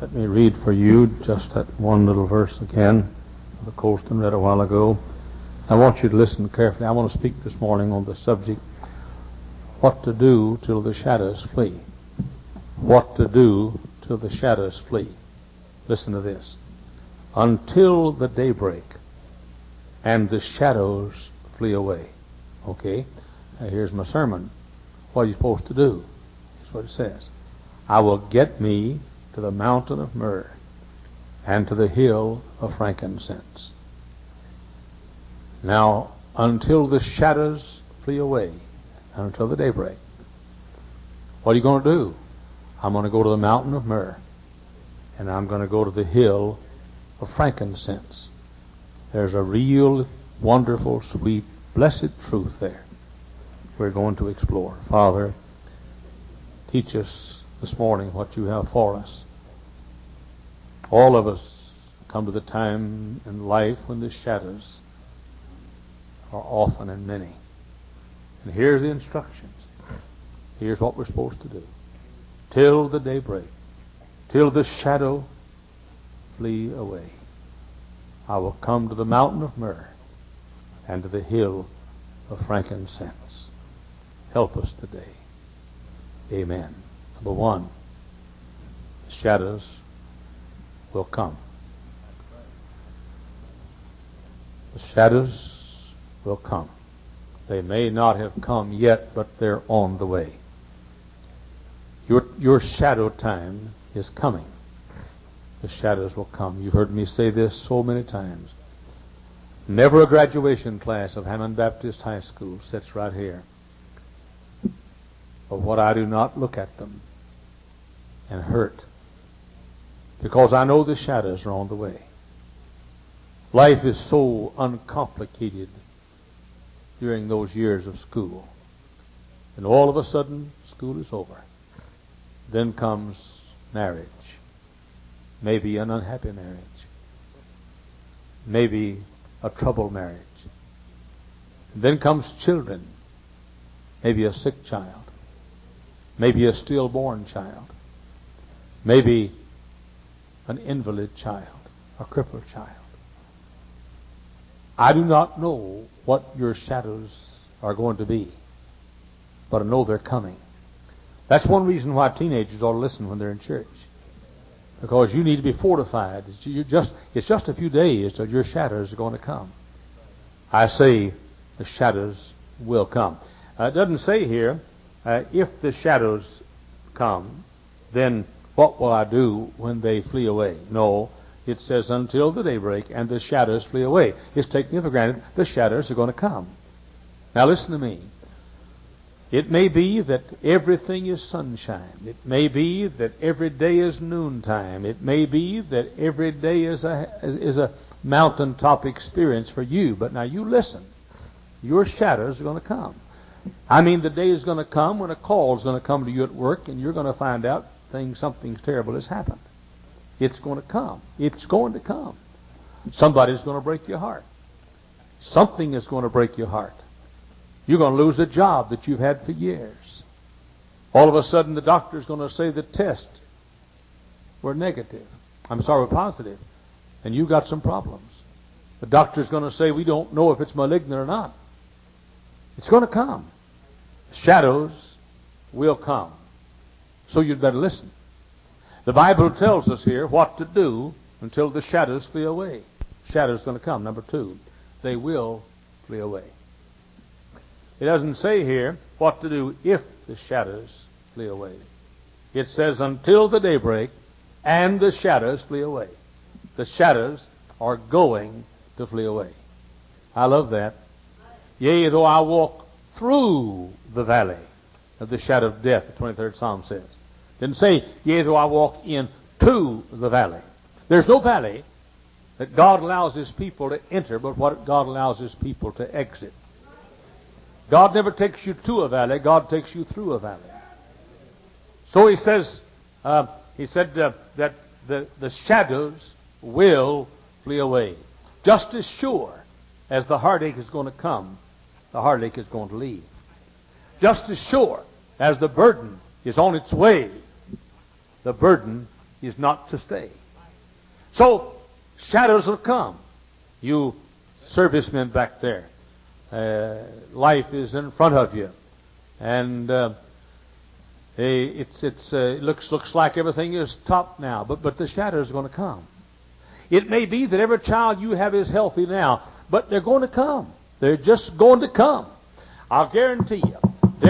Let me read for you just that one little verse again, the Colston read a while ago. I want you to listen carefully. I want to speak this morning on the subject, what to do till the shadows flee. What to do till the shadows flee. Listen to this. Until the daybreak and the shadows flee away. Okay? Now here's my sermon. What are you supposed to do? That's what it says. I will get me to the mountain of myrrh and to the hill of frankincense. Now, until the shadows flee away, and until the daybreak, what are you going to do? I'm going to go to the mountain of myrrh, and I'm going to go to the hill of frankincense. There's a real, wonderful, sweet, blessed truth there we're going to explore. Father, teach us this morning what you have for us. All of us come to the time in life when the shadows are often and many. And here's the instructions. Here's what we're supposed to do. Till the daybreak, till the shadow flee away, I will come to the mountain of myrrh and to the hill of frankincense. Help us today. Amen. Number one, the shadows will come. The shadows will come. They may not have come yet, but they're on the way. Your shadow time is coming. The shadows will come. You've heard me say this so many times. Never a graduation class of Hammond Baptist High School sits right here. But what I do not look at them and hurt, because I know the shadows are on the way. Life is so uncomplicated during those years of school. And all of a sudden, school is over. Then comes marriage. Maybe an unhappy marriage. Maybe a troubled marriage. And then comes children. Maybe a sick child. Maybe a stillborn child. Maybe an invalid child, a crippled child. I do not know what your shadows are going to be, but I know they're coming. That's one reason why teenagers ought to listen when they're in church, because you need to be fortified. It's just a few days till your shadows are going to come. I say the shadows will come. It doesn't say here, if the shadows come, then what will I do when they flee away? No, it says until the daybreak and the shadows flee away. It's taking it for granted the shadows are going to come. Now listen to me. It may be that everything is sunshine. It may be that every day is noontime. It may be that every day is a mountaintop experience for you. But now you listen. Your shadows are going to come. I mean, the day is going to come when a call is going to come to you at work, and you're going to find out something terrible has happened. It's going to come. It's going to come. Somebody's going to break your heart. Something is going to break your heart. You're going to lose a job that you've had for years. All of a sudden, the doctor's going to say the tests were positive, and you've got some problems. The doctor's going to say, we don't know if it's malignant or not. It's going to come. Shadows will come. So you'd better listen. The Bible tells us here what to do until the shadows flee away. Shadows going to come. Number two, they will flee away. It doesn't say here what to do if the shadows flee away. It says until the daybreak and the shadows flee away. The shadows are going to flee away. I love that. Yea, though I walk through the valley of the shadow of death, the 23rd Psalm says. Didn't say, yea, though I walk into the valley. There's no valley that God allows His people to enter, but what God allows His people to exit. God never takes you to a valley. God takes you through a valley. So He says, that the shadows will flee away. Just as sure as the heartache is going to come, the heartache is going to leave. Just as sure as the burden is on its way, the burden is not to stay. So, shadows will come. You servicemen back there, life is in front of you. And it looks like everything is top now, but the shadows are going to come. It may be that every child you have is healthy now, but they're going to come. They're just going to come. I'll guarantee you,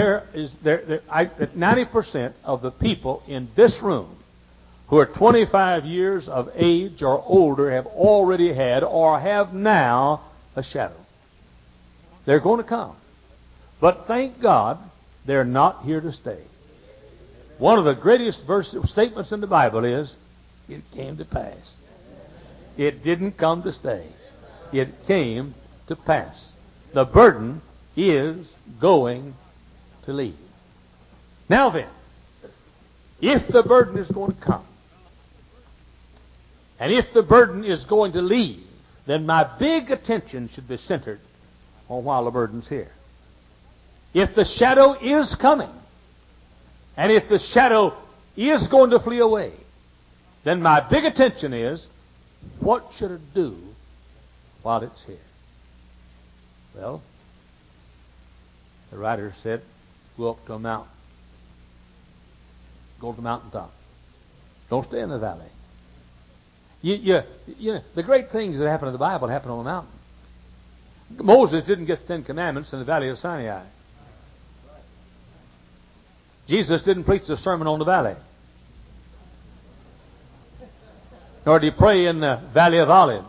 90% of the people in this room who are 25 years of age or older have already had or have now a shadow. They're going to come. But thank God, they're not here to stay. One of the greatest statements in the Bible is, it came to pass. It didn't come to stay. It came to pass. The burden is going to leave. Now then, if the burden is going to come, and if the burden is going to leave, then my big attention should be centered on while the burden's here. If the shadow is coming, and if the shadow is going to flee away, then my big attention is, what should it do while it's here? Well, the writer said, go up to a mountain. Go to the mountaintop. Don't stay in the valley. You know, the great things that happen in the Bible happen on the mountain. Moses didn't get the Ten Commandments in the valley of Sinai. Jesus didn't preach the sermon on the valley. Nor did he pray in the valley of Olives.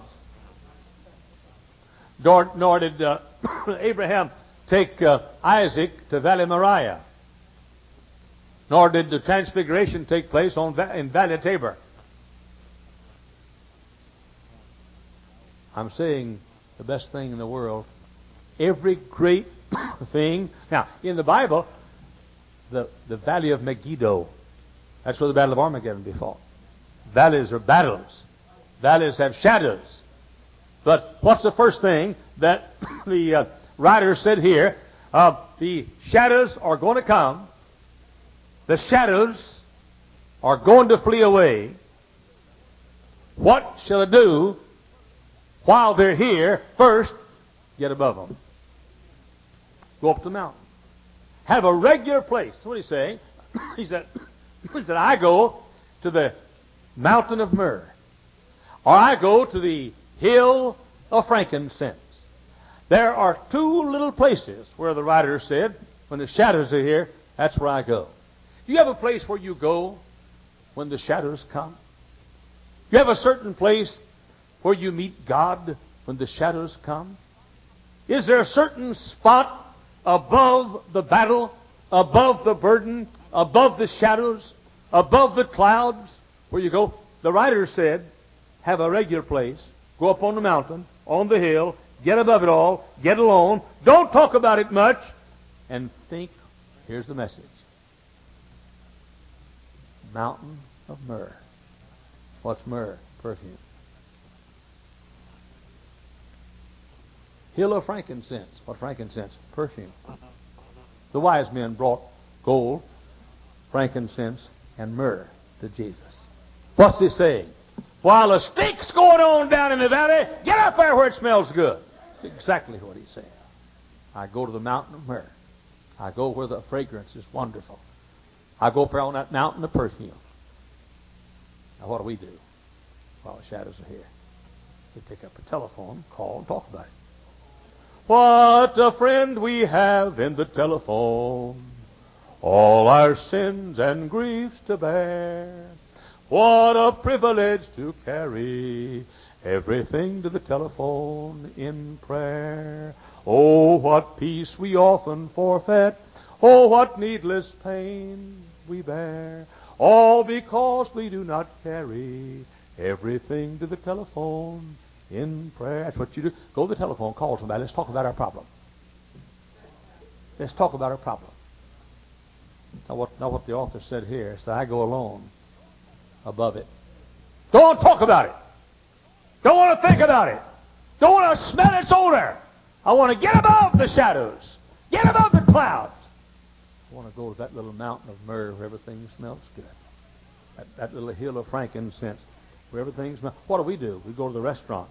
Nor did Abraham take Isaac to Valley Moriah. Nor did the transfiguration take place in Valley Tabor. I'm saying the best thing in the world. Every great thing. Now, in the Bible, the Valley of Megiddo, that's where the Battle of Armageddon be fought. Valleys are battles. Valleys have shadows. But what's the first thing that the writer said here? The shadows are going to come. The shadows are going to flee away. What shall I do while they're here? First, get above them. Go up the mountain. Have a regular place. What did he say? He said, I go to the mountain of myrrh, or I go to the hill of frankincense. There are two little places where the writer said, when the shadows are here, that's where I go. Do you have a place where you go when the shadows come? Do you have a certain place where you meet God when the shadows come? Is there a certain spot above the battle, above the burden, above the shadows, above the clouds, where you go? The writer said, have a regular place, go up on the mountain, on the hill, get above it all, get alone, don't talk about it much, and think, here's the message. Mountain of myrrh. What's myrrh? Perfume. Hill of frankincense. What frankincense? Perfume. The wise men brought gold, frankincense, and myrrh to Jesus. What's he saying? While the stink's going on down in the valley, get up there where it smells good. That's exactly what he's saying. I go to the mountain of myrrh. I go where the fragrance is wonderful. I go up there on that mountain of perfume. Now what do we do while the shadows are here? We pick up a telephone, call, and talk about it. What a friend we have in the telephone, all our sins and griefs to bear. What a privilege to carry everything to the telephone in prayer. Oh, what peace we often forfeit. Oh, what needless pain we bear. All because we do not carry everything to the telephone in prayer. That's what you do. Go to the telephone, call somebody. Let's talk about our problem. Let's talk about our problem. Now what the author said here. So I go alone above it. Don't want to talk about it. Don't want to think about it. Don't want to smell its odor. I want to get above the shadows. Get above the clouds. I want to go to that little mountain of myrrh where everything smells good. That little hill of frankincense where everything's... What do? We go to the restaurant.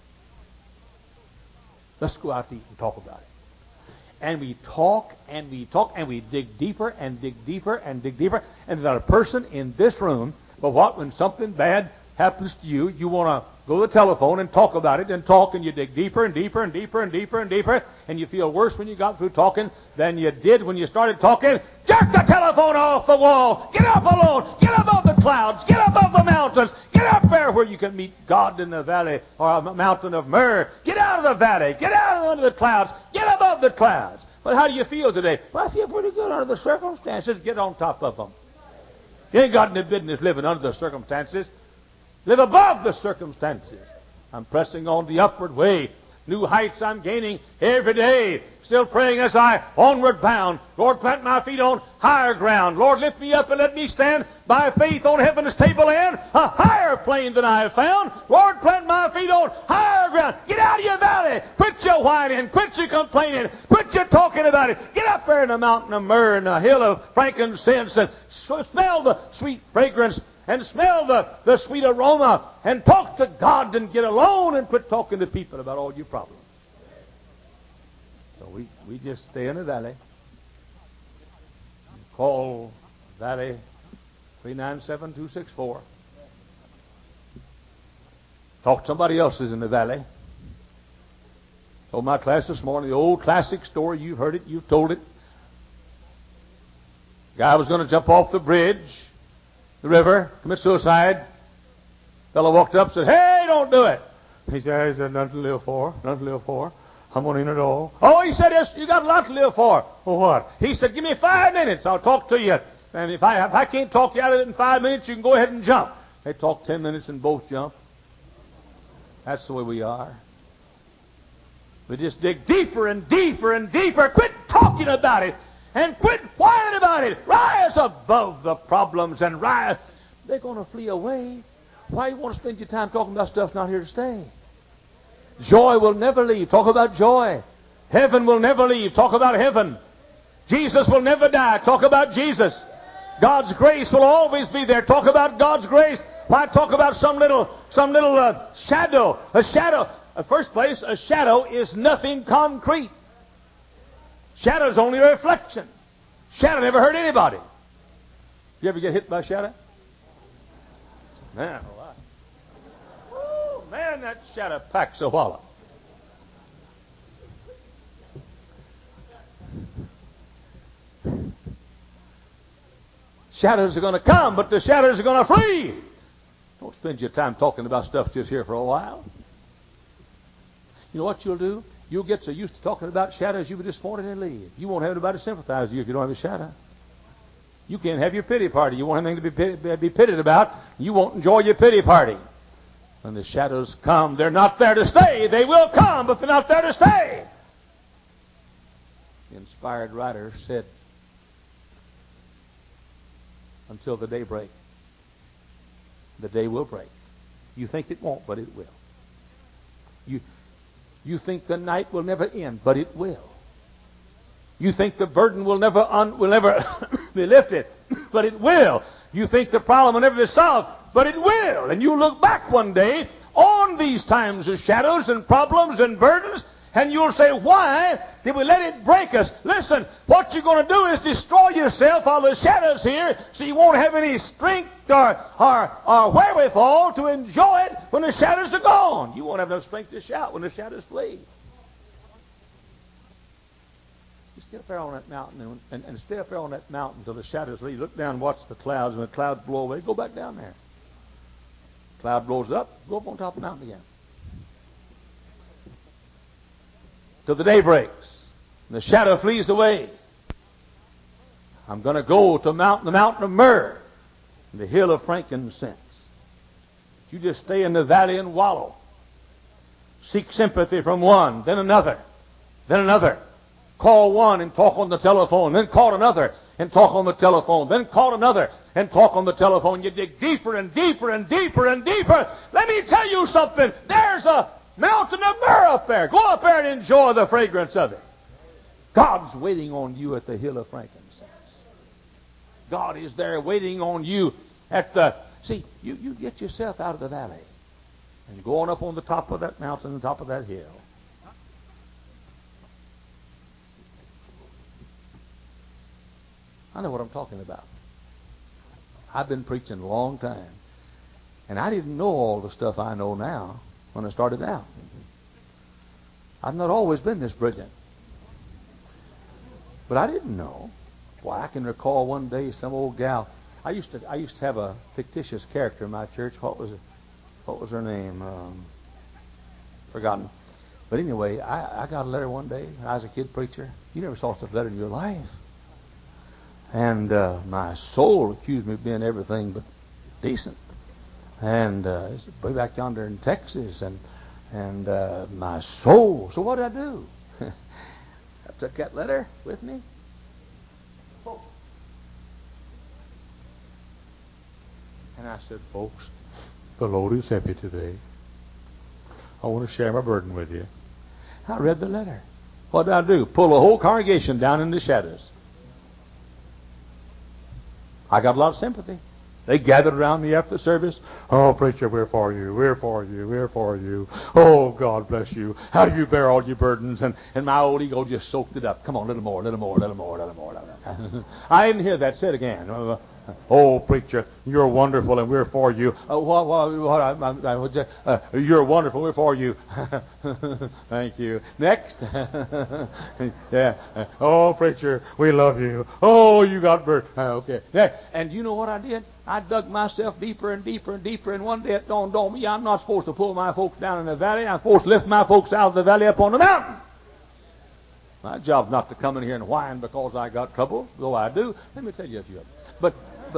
Let's go out to eat and talk about it. And we talk and we talk and we dig deeper and dig deeper and dig deeper. And there's not a person in this room, but when something bad happens to you, you want to go to the telephone and talk about it and talk, and you dig deeper and deeper and deeper and deeper and deeper, and you feel worse when you got through talking than you did when you started talking. Jerk the telephone off the wall. Get up alone. Get above the clouds. Get above the mountains. Get up there where you can meet God in the valley or a mountain of myrrh. Get out of the valley. Get out under the clouds. Get above the clouds. But how do you feel today? Well, I feel pretty good under the circumstances. Get on top of them. You ain't got any business living under the circumstances. Live above the circumstances. I'm pressing on the upward way. New heights I'm gaining every day. Still praying as I onward bound. Lord, plant my feet on higher ground. Lord, lift me up and let me stand by faith on heaven's tableland, a higher plane than I have found. Lord, plant my feet on higher ground. Get out of your valley. Quit your whining. Quit your complaining. Quit your talking about it. Get up there in the mountain of myrrh and the hill of frankincense and smell the sweet fragrance and smell the sweet aroma, and talk to God and get alone and quit talking to people about all your problems. So we just stay in the valley. Call Valley 397-264. Talk to somebody else who's in the valley. Told my class this morning the old classic story. You've heard it. You've told it. Guy was going to jump off the bridge, the river, commit suicide. Fellow walked up and said, "Hey, don't do it." He said, "Nothing to live for. Nothing to live for. I'm going in at all." "Oh," he said, "yes, you got a lot to live for." "For what?" He said, "Give me 5 minutes. I'll talk to you. And if I can't talk you out of it in 5 minutes, you can go ahead and jump." They talked 10 minutes and both jumped. That's the way we are. We just dig deeper and deeper and deeper. Quit talking about it. And quit whining about it. Rise above the problems and rise. They're going to flee away. Why you want to spend your time talking about stuff not here to stay? Joy will never leave. Talk about joy. Heaven will never leave. Talk about heaven. Jesus will never die. Talk about Jesus. God's grace will always be there. Talk about God's grace. Why talk about some little shadow? A shadow. In the first place, a shadow is nothing concrete. Shadow's only a reflection. Shadow never hurt anybody. You ever get hit by a shadow? Man, man, that shadow packs a wallop. Shadows are going to come, but the shadows are going to flee. Don't spend your time talking about stuff just here for a while. You know what you'll do? You'll get so used to talking about shadows, you'll be disappointed and leave. You won't have anybody sympathize with you if you don't have a shadow. You can't have your pity party. You won't have anything to be pitied about. You won't enjoy your pity party. When the shadows come, they're not there to stay. They will come, but they're not there to stay. The inspired writer said, until the day break. The day will break. You think it won't, but it will. You think the night will never end, but it will. You think the burden will never be lifted, but it will. You think the problem will never be solved, but it will. And you look back one day on these times of shadows and problems and burdens, and you'll say, why did we let it break us? Listen, what you're going to do is destroy yourself while the shadow's here, so you won't have any strength or wherewithal to enjoy it when the shadows are gone. You won't have no strength to shout when the shadows flee. You stay up there on that mountain and stay up there on that mountain until the shadows leave. Look down and watch the clouds. When the clouds blow away, go back down there. Cloud blows up, go up on top of the mountain again. Till the day breaks and the shadow flees away. I'm going to go to the mountain of myrrh and the hill of frankincense. You just stay in the valley and wallow. Seek sympathy from one, then another, then another. Call one and talk on the telephone, then call another and talk on the telephone, then call another and talk on the telephone. You dig deeper and deeper and deeper and deeper. Let me tell you something. There's a mountain of myrrh up there. Go up there and enjoy the fragrance of it. God's waiting on you at the hill of frankincense. God is there waiting on you See, you get yourself out of the valley and go on up on the top of that mountain, the top of that hill. I know what I'm talking about. I've been preaching a long time, and I didn't know all the stuff I know now when I started out. I've not always been this brilliant. But I didn't know. Boy, I can recall one day some old gal. I used to have a fictitious character in my church. What was her name? Forgotten. But anyway, I got a letter one day when I was a kid preacher. You never saw such a letter in your life. And my soul accused me of being everything but decent. And it's way back yonder in Texas. And my soul. So what did I do? I took that letter with me. And I said, folks, the load is heavy today. I want to share my burden with you. I read the letter. What did I do? Pull the whole congregation down in the shadows. I got a lot of sympathy. They gathered around me after the service. Oh, preacher, we're for you. We're for you. We're for you. Oh, God bless you. How do you bear all your burdens? And my old ego just soaked it up. Come on, a little more, little more, little more, little more. I didn't hear that. Say it again. Oh, preacher, you're wonderful and we're for you. You're wonderful, we're for you. Thank you. Next. Yeah. Oh, preacher, we love you. Oh, you got burden. Okay. Yeah. And you know what I did? I dug myself deeper and deeper and deeper, and one day it dawned on me, I'm not supposed to pull my folks down in the valley. I'm supposed to lift my folks out of the valley up on the mountain. My job's not to come in here and whine because I got trouble, though I do. Let me tell you a few of them. But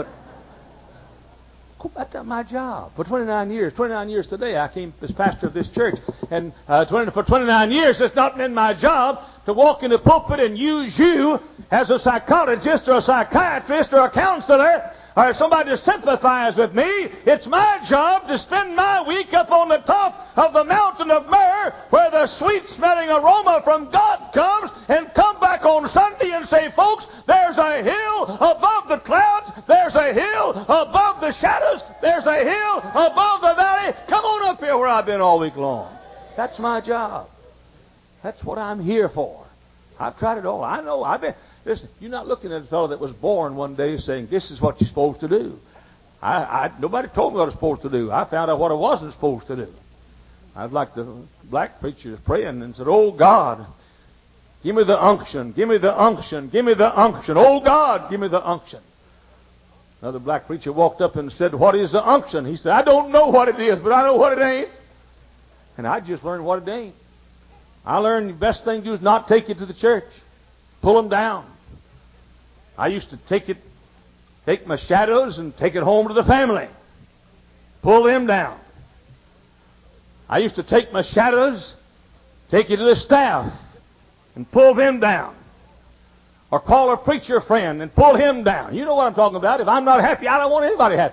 that's my job. For 29 years today, I came as pastor of this church. And for 29 years, it's not been my job to walk in the pulpit and use you as a psychologist or a psychiatrist or a counselor or somebody to sympathize with me. It's my job to spend my week up on the top of the mountain of myrrh where the sweet-smelling aroma from God comes, and come back on Sunday and say, folks, there's a hill above the clouds, there's a hill above the shadows, there's a hill above the valley. Come on up here where I've been all week long. That's my job. That's what I'm here for. I've tried it all. I know. Listen, you're not looking at a fellow that was born one day saying, this is what you're supposed to do. Nobody told me what I was supposed to do. I found out what I wasn't supposed to do. I'd like the black preachers praying and said, oh, God, give me the unction, give me the unction, give me the unction. Oh, God, give me the unction. Another black preacher walked up and said, what is the unction? He said, I don't know what it is, but I know what it ain't. And I just learned what it ain't. I learned the best thing to do is not take it to the church. Pull them down. I used to take my shadows and take it home to the family. Pull them down. I used to take my shadows, take it to the staff, and pull them down. Or call a preacher friend and pull him down. You know what I'm talking about. If I'm not happy, I don't want anybody happy.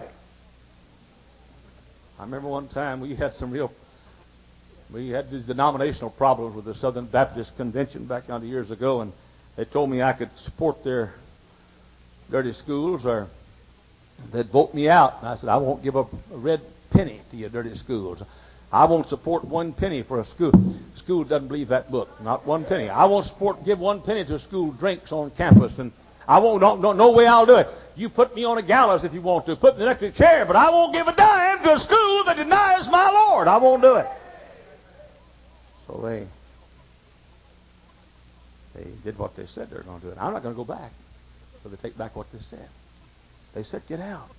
I remember one time we had these denominational problems with the Southern Baptist Convention back 100 years ago, and they told me I could support their dirty schools or they'd vote me out. And I said, I won't give a red penny to your dirty schools. I won't support 1 penny for a school. School doesn't believe that book. Not 1 penny. I won't give 1 penny to a school drinks on campus, and I won't. No way I'll do it. You put me on a gallows if you want to. Put me in the electric chair, but I won't give a dime to a school that denies my Lord. I won't do it. So they did what they said they were going to do. And I'm not going to go back. So they take back what they said. They said, get out.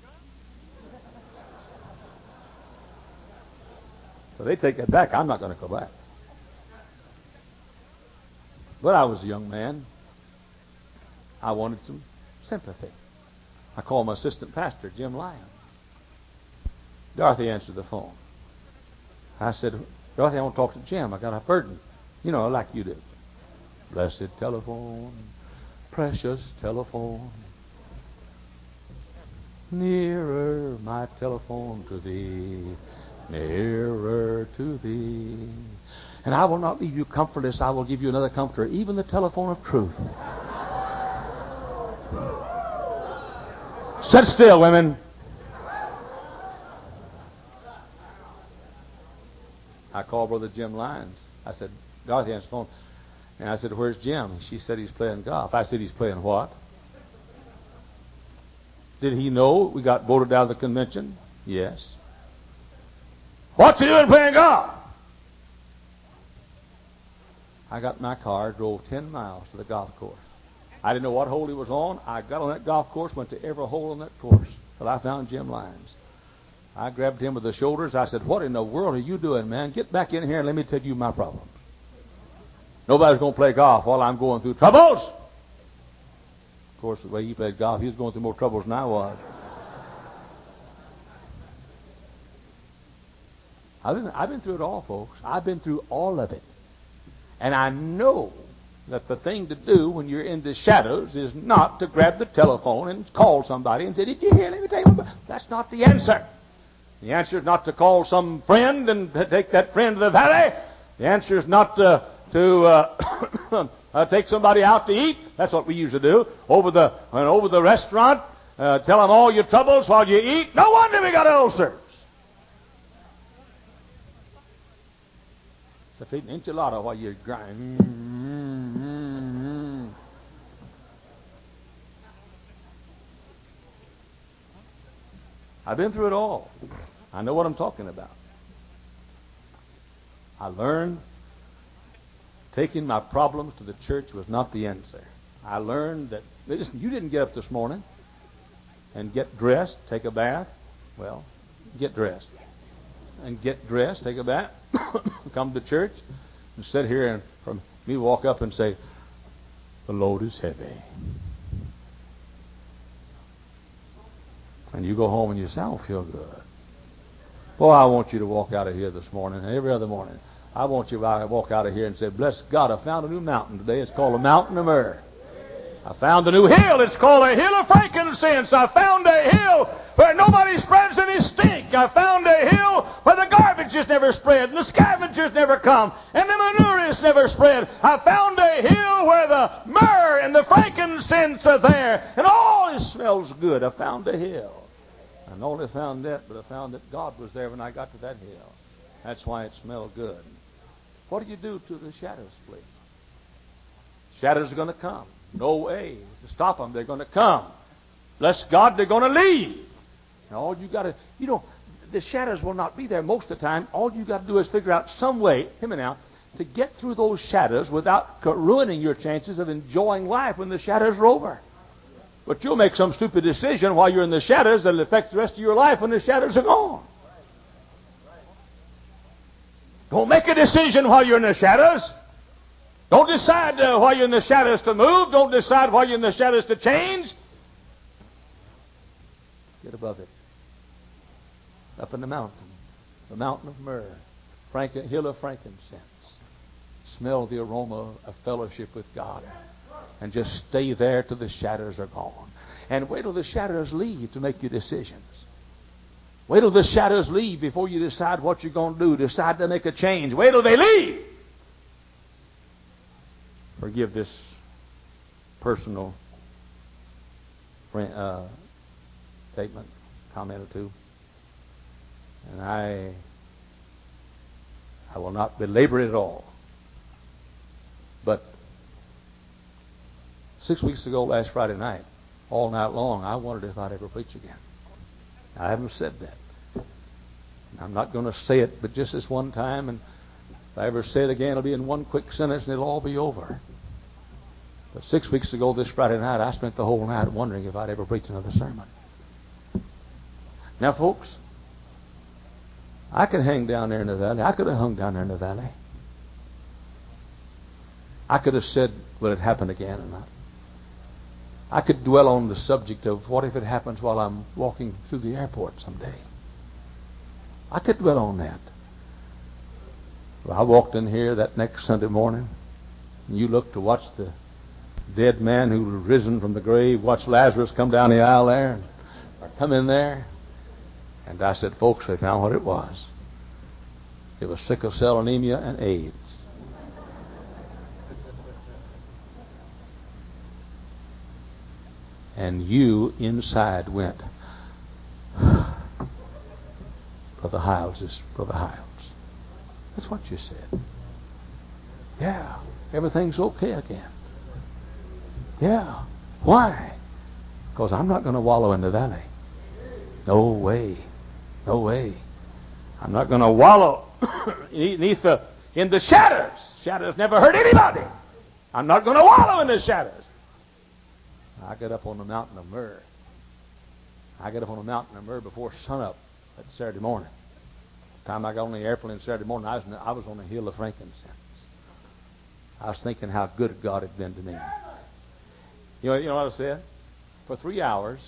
So they take that back. I'm not going to go back. But I was a young man. I wanted some sympathy. I called my assistant pastor, Jim Lyons. Dorothy answered the phone. I said, Dorothy, I want to talk to Jim. I got a burden. You know, like you do. Blessed telephone, precious telephone. Nearer my telephone to thee, nearer to thee. And I will not leave you comfortless. I will give you another comforter, even the telephone of truth. Sit still, women. I called Brother Jim Lyons. I said, Dorothy answered the phone. And I said, where's Jim? She said he's playing golf. I said, he's playing what? Did he know we got voted out of the convention? Yes. What's he doing playing golf? I got in my car, drove 10 miles to the golf course. I didn't know what hole he was on. I got on that golf course, went to every hole on that course till I found Jim Lyons. I grabbed him with the shoulders. I said, what in the world are you doing, man? Get back in here and let me tell you my problems. Nobody's going to play golf while I'm going through troubles. Of course, the way he played golf, he was going through more troubles than I was. I've been through it all, folks. I've been through all of it. And I know that the thing to do when you're in the shadows is not to grab the telephone and call somebody and say, did you hear? Let me tell you. That's not the answer. The answer is not to call some friend and take that friend to the valley. The answer is not to take somebody out to eat. That's what we used to do. Over the restaurant, tell them all your troubles while you eat. No wonder we got ulcers. It's eating enchilada while you grind. I've been through it all. I know what I'm talking about. I learned taking my problems to the church was not the answer. I learned that, listen, you didn't get up this morning and get dressed, take a bath. Well, get dressed. And get dressed, take a bath, come to church, and sit here and from me walk up and say, the load is heavy. And you go home and you say, I don't feel good. Boy, I want you to walk out of here this morning and every other morning. I want you to walk out of here and say, bless God, I found a new mountain today. It's called the Mountain of Myrrh. I found a new hill. It's called a hill of frankincense. I found a hill where nobody spreads any stink. I found a hill where the garbage is never spread and the scavengers never come and the manure is never spread. I found a hill where the myrrh and the frankincense are there and all it smells good. I found a hill. I not only found that, but I found that God was there when I got to that hill. That's why it smelled good. What do you do to the shadows, please? Shadows are going to come. No way to stop them. They're going to come. Bless God, they're going to leave. And all you got to, the shadows will not be there most of the time. All you got to do is figure out some way, hear me now, to get through those shadows without ruining your chances of enjoying life when the shadows are over. But you'll make some stupid decision while you're in the shadows that'll affect the rest of your life when the shadows are gone. Don't make a decision while you're in the shadows. Don't decide while you're in the shadows to move. Don't decide while you're in the shadows to change. Get above it. Up in the mountain of myrrh, hill of frankincense. Smell the aroma of fellowship with God. And just stay there till the shadows are gone. And wait till the shadows leave to make your decisions. Wait till the shadows leave before you decide what you're going to do. Decide to make a change. Wait till they leave. Forgive this personal statement, comment or two. And I will not belabor it at all. But 6 weeks ago, last Friday night, all night long, I wondered if I'd ever preach again. I haven't said that. I'm not going to say it, but just this one time, and if I ever say it again, it'll be in one quick sentence and it'll all be over. But 6 weeks ago, this Friday night, I spent the whole night wondering if I'd ever preach another sermon. Now, folks, I could hang down there in the valley. I could have hung down there in the valley. I could have said, will it happen again or not? I could dwell on the subject of what if it happens while I'm walking through the airport someday. I could dwell on that. Well, I walked in here that next Sunday morning, and you looked to watch the dead man who had risen from the grave, watch Lazarus come down the aisle there, or come in there. And I said, folks, they found what it was. It was sickle cell anemia and AIDS. And you inside went, Brother Hiles is Brother Hiles. That's what you said. Yeah, everything's okay again. Yeah. Why? Because I'm not going to wallow in the valley. No way. No way. I'm not going to wallow in the shadows. Shadows never hurt anybody. I'm not going to wallow in the shadows. I get up on the mountain of myrrh. I get up on the mountain of myrrh before sunup that Saturday morning. The time I got on the airplane Saturday morning, I was on the hill of frankincense. I was thinking how good God had been to me. You know what I said? For 3 hours,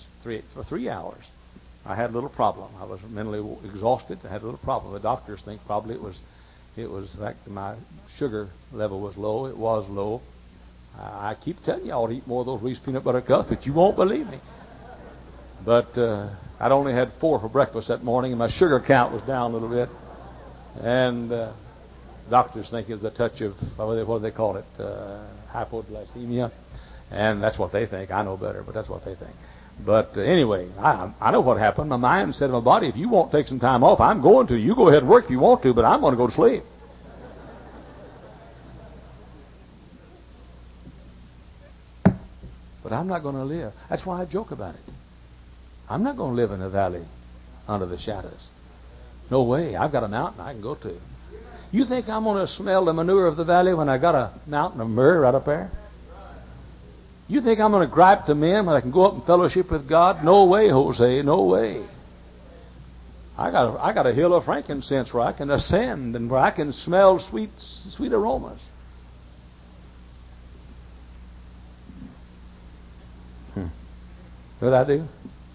I had a little problem. I was mentally exhausted. I had a little problem. The doctors think probably it was like my sugar level was low. It was low. I keep telling you I ought to eat more of those Reese's peanut butter cups, but you won't believe me. But I'd only had 4 for breakfast that morning, and my sugar count was down a little bit. And doctors think it's a touch of, what do they call it, hypoglycemia. And that's what they think. I know better, but that's what they think. But anyway, I know what happened. My mind said to my body, if you won't take some time off, I'm going to. You go ahead and work if you want to, but I'm going to go to sleep. But I'm not going to live. That's why I joke about it. I'm not going to live in a valley under the shadows. No way. I've got a mountain I can go to. You think I'm going to smell the manure of the valley when I got a mountain of myrrh right up there? You think I'm going to gripe to men when I can go up and fellowship with God? No way, Jose. No way. I got a hill of frankincense where I can ascend and where I can smell sweet aromas. What I do?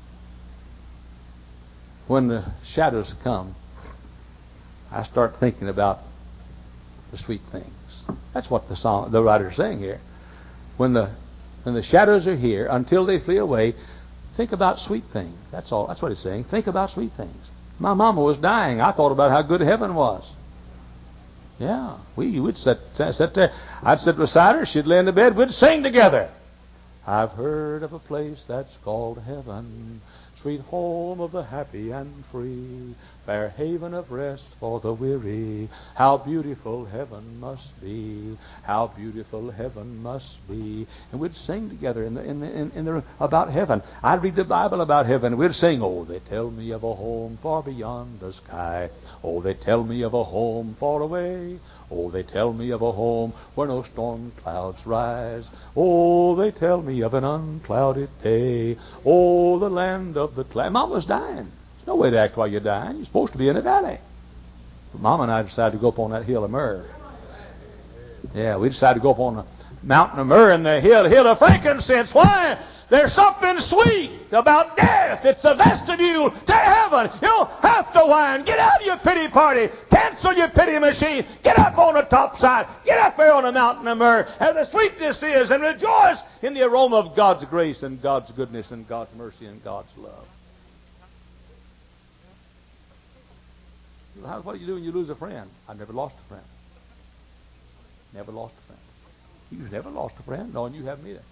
When the shadows come, I start thinking about the sweet things. That's what the writer's saying here. When the shadows are here, until they flee away, think about sweet things. That's all. That's what he's saying. Think about sweet things. My mama was dying. I thought about how good heaven was. Yeah, we'd sit there. I'd sit beside her. She'd lay in the bed. We'd sing together. I've heard of a place that's called heaven, sweet home of the happy and free, fair haven of rest for the weary. How beautiful heaven must be! How beautiful heaven must be! And we'd sing together in the about heaven. I'd read the Bible about heaven. We'd sing, "Oh, they tell me of a home far beyond the sky. Oh, they tell me of a home far away. Oh, they tell me of a home where no storm clouds rise. Oh, they tell me of an unclouded day. Oh, the land of the cloud." Mama's dying. There's no way to act while you're dying. You're supposed to be in a valley. But Mama and I decided to go up on that hill of myrrh. Yeah, we decided to go up on the mountain of myrrh and the hill of frankincense. Why? There's something sweet about death. It's a vestibule to heaven. You don't have to whine. Get out of your pity party. Cancel your pity machine. Get up on the top side. Get up there on the mountain of myrrh. And the sweetness is, and rejoice in the aroma of God's grace and God's goodness and God's mercy and God's love. What do you do when you lose a friend? I've never lost a friend. Never lost a friend. You've never lost a friend? No, and you haven't either.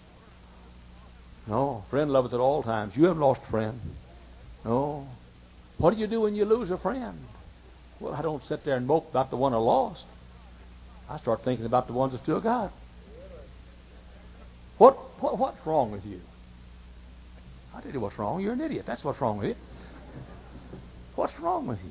No, friend loveth at all times. You haven't lost a friend. No. What do you do when you lose a friend? Well, I don't sit there and mope about the one I lost. I start thinking about the ones I still got. What's wrong with you? I'll tell you what's wrong. You're an idiot. That's what's wrong with you. What's wrong with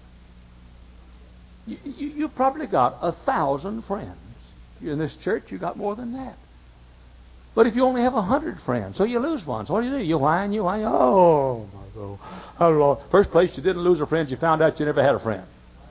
you? You probably got 1,000 friends. In this church, you got more than that. But if you only have 100 friends, so you lose one, so what do? You whine. Oh, my God. First place you didn't lose a friend, you found out you never had a friend.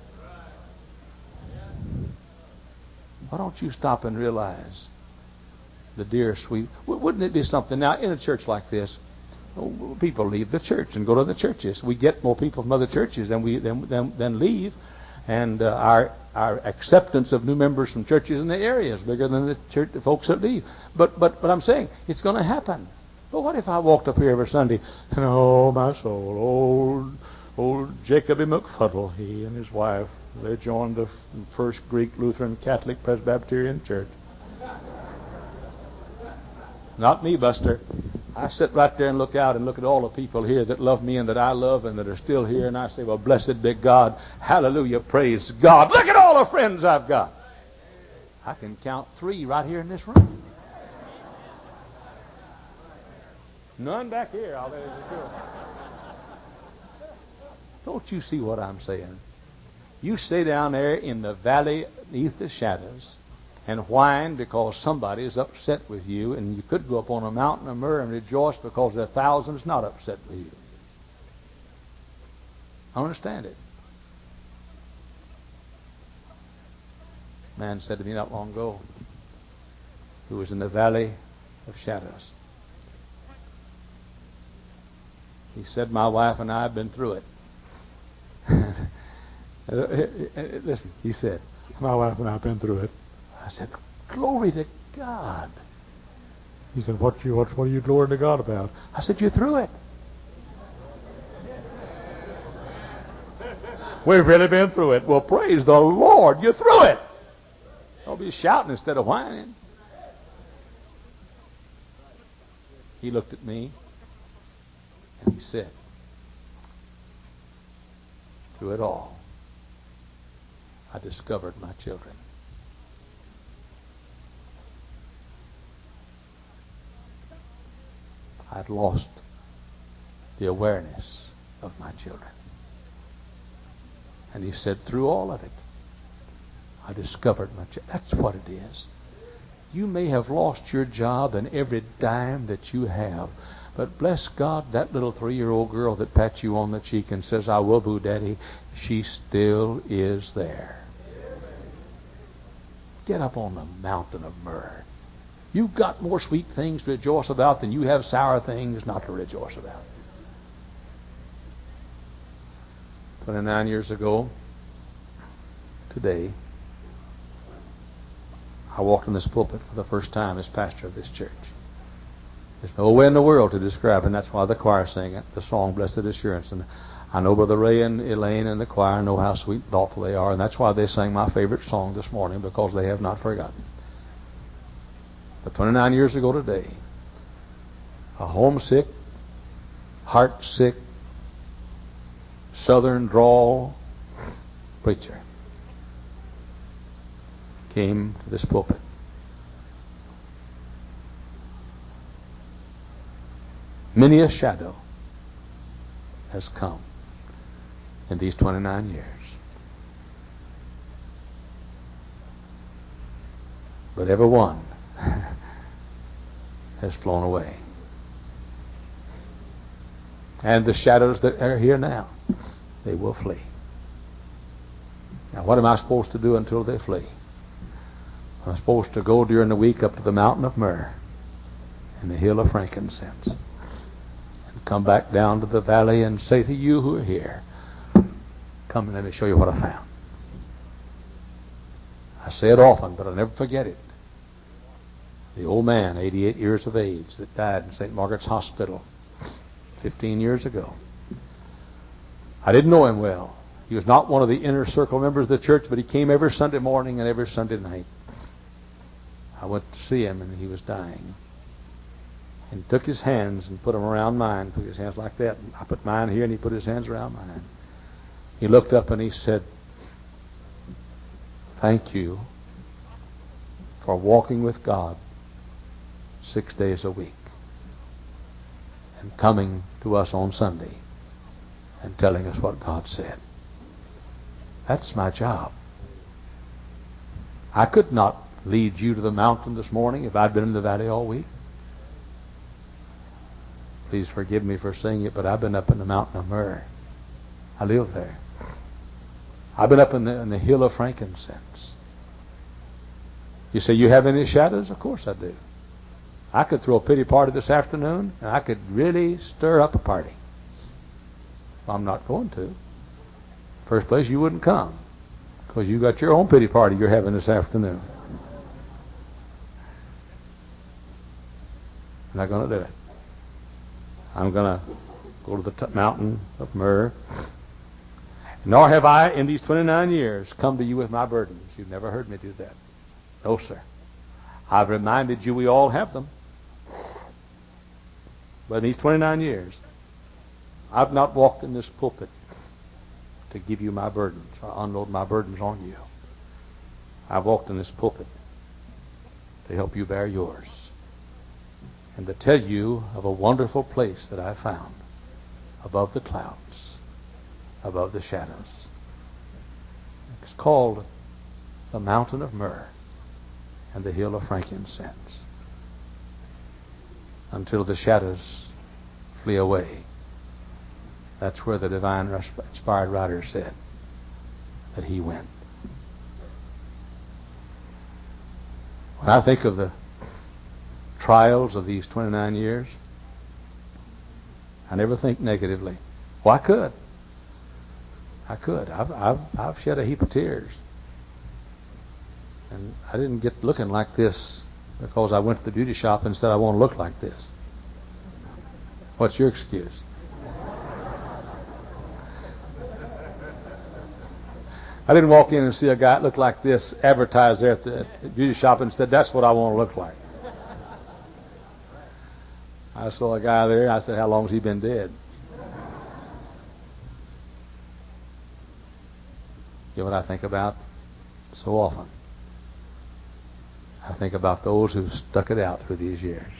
Why don't you stop and realize the dear, sweet... Wouldn't it be something? Now, in a church like this, people leave the church and go to the churches. We get more people from other churches than leave. And our acceptance of new members from churches in the area is bigger than the folks that leave. But I'm saying it's going to happen. But what if I walked up here every Sunday and, oh, my soul, old Jacoby McFuddle, he and his wife, they joined the First Greek Lutheran Catholic Presbyterian Church. Not me, Buster. I sit right there and look out and look at all the people here that love me and that I love and that are still here, and I say, well, blessed be God. Hallelujah. Praise God. Look at all the friends I've got. I can count 3 right here in this room. None back here. I'll let you go. Don't you see what I'm saying? You stay down there in the valley beneath the shadows and whine because somebody is upset with you, and you could go up on a mountain of myrrh and rejoice because there are thousands not upset with you. I understand it. A man said to me not long ago, who was in the valley of shadows. He said, my wife and I have been through it. Listen, he said, my wife and I have been through it. I said, glory to God. He said, what are you glorying to God about? I said, you're through it. We've really been through it. Well, praise the Lord, you're through it. Don't be shouting instead of whining. He looked at me and he said, through it all, I discovered my children. I'd lost the awareness of my children. And he said, through all of it, I discovered my children. That's what it is. You may have lost your job and every dime that you have, but bless God, that little 3-year-old girl that pats you on the cheek and says, I will boo, Daddy, she still is there. Get up on the mountain of myrrh. You've got more sweet things to rejoice about than you have sour things not to rejoice about. 29 years ago, today, I walked in this pulpit for the first time as pastor of this church. There's no way in the world to describe it, and that's why the choir sang it, the song Blessed Assurance. And I know Brother Ray and Elaine and the choir know how sweet and thoughtful they are, and that's why they sang my favorite song this morning, because they have not forgotten. But 29 years ago today, a homesick, heart-sick, southern drawl preacher came to this pulpit. Many a shadow has come in these 29 years. But every one has flown away. And the shadows that are here now, they will flee. Now, what am I supposed to do until they flee? I'm supposed to go during the week up to the mountain of myrrh and the hill of frankincense, and come back down to the valley and say to you who are here, come and let me show you what I found. I say it often, but I'll never forget it. The old man, 88 years of age, that died in St. Margaret's Hospital 15 years ago. I didn't know him well. He was not one of the inner circle members of the church, but he came every Sunday morning and every Sunday night. I went to see him, and he was dying. And he took his hands and put them around mine, put his hands like that. And I put mine here, and he put his hands around mine. He looked up and he said, thank you for walking with God 6 days a week and coming to us on Sunday and telling us what God said. That's my job. I could not lead you to the mountain this morning if I'd been in the valley all week. Please forgive me for saying it, but I've been up in the mountain of myrrh. I live there. I've been up in the hill of frankincense. You say, you have any shadows? Of course I do. I could throw a pity party this afternoon, and I could really stir up a party. I'm not going to. First place, you wouldn't come, because you got your own pity party you're having this afternoon. I'm not going to do it. I'm going to go to the mountain of myrrh. Nor have I, in these 29 years, come to you with my burdens. You've never heard me do that. No, sir. I've reminded you we all have them. But in these 29 years, I've not walked in this pulpit to give you my burdens or unload my burdens on you. I've walked in this pulpit to help you bear yours and to tell you of a wonderful place that I found above the clouds, above the shadows. It's called the Mountain of Myrrh and the Hill of Frankincense. Until the shadows flee away. That's where the divine inspired writer said that he went. When I think of the trials of these 29 years, I never think negatively. Well, I could. I've shed a heap of tears. And I didn't get looking like this because I went to the beauty shop and said I want to look like this. What's your excuse? I didn't walk in and see a guy that looked like this advertised there at the beauty shop and said, that's what I want to look like. I saw a guy there and I said, how long has he been dead? You know what I think about so often? I think about those who stuck it out through these years.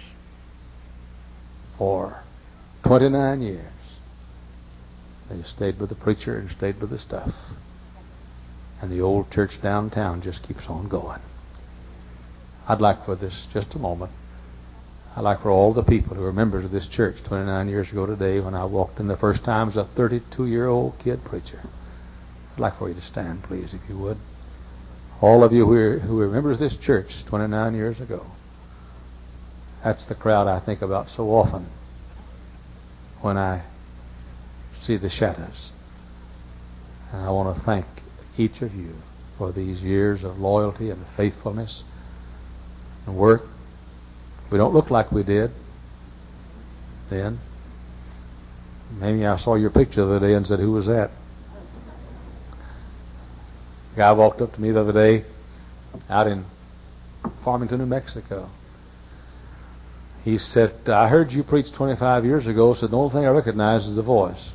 For 29 years, they stayed with the preacher and stayed with the stuff. And the old church downtown just keeps on going. I'd like for this, just a moment, I'd like for all the people who are members of this church 29 years ago today when I walked in the first time as a 32-year-old kid preacher. I'd like for you to stand, please, if you would. All of you who are members of this church 29 years ago. That's the crowd I think about so often when I see the shadows. And I want to thank each of you for these years of loyalty and faithfulness and work. We don't look like we did then. Maybe I saw your picture the other day and said, who was that? A guy walked up to me the other day out in Farmington, New Mexico. He said, I heard you preach 25 years ago, so the only thing I recognize is the voice.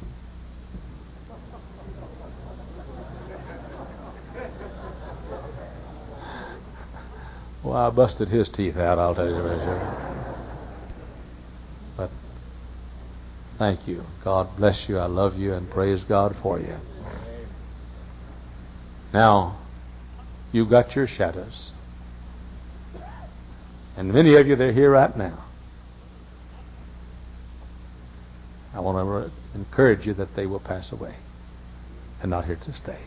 Well, I busted his teeth out, I'll tell you right here. But thank you. God bless you. I love you and praise God for you. Now, you've got your shadows. And many of you, they're here right now. I want to encourage you that they will pass away. They're not here to stay.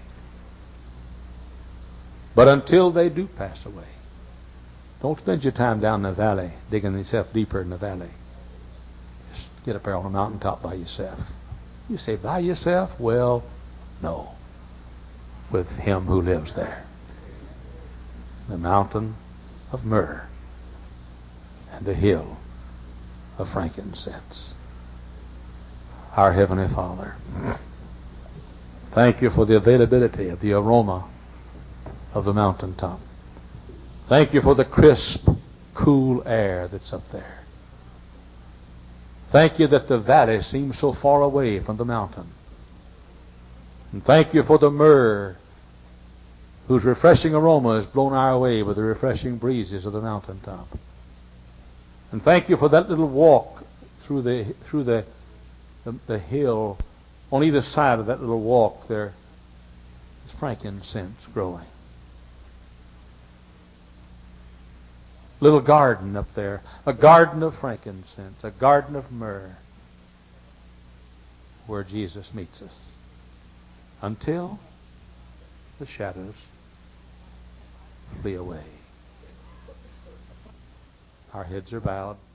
But until they do pass away, don't spend your time down in the valley, digging yourself deeper in the valley. Just get up there on the mountaintop by yourself. You say, by yourself? Well, no. With him who lives there. The mountain of myrrh and the hill of frankincense. Our Heavenly Father, thank you for the availability of the aroma of the mountaintop. Thank you for the crisp, cool air that's up there. Thank you that the valley seems so far away from the mountain. And thank you for the myrrh whose refreshing aroma is blown our way with the refreshing breezes of the mountaintop. And thank you for that little walk through the hill. On either side of that little walk there is frankincense growing. Little garden up there, a garden of frankincense, a garden of myrrh, where Jesus meets us. Until the shadows flee away. Our heads are bowed.